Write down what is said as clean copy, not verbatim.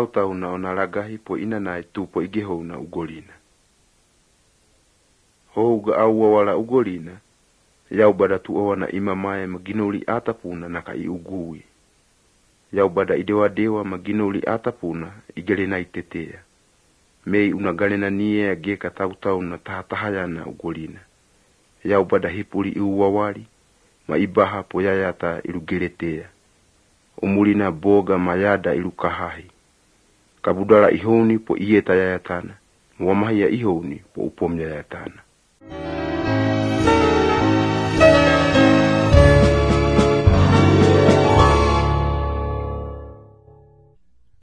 tau na ona lagahi po ina nai tu po igeho na ugolina. Houga au wala ugolina, yau bada tu owana imamae maginuli atapuna naka iugui. Yau bada idewa dewa maginuli atapuna igelena itetea. Mei unagalena nie ageka tau na tahatahaya na ugolina. Yau bada hipuli iuwawali, maibaha po yayata ilugeletea. Umulina boga mayada ilukahahi. Kabudala ihoni po ieta yayatana. Mwamahia ihoni po upomya yayatana.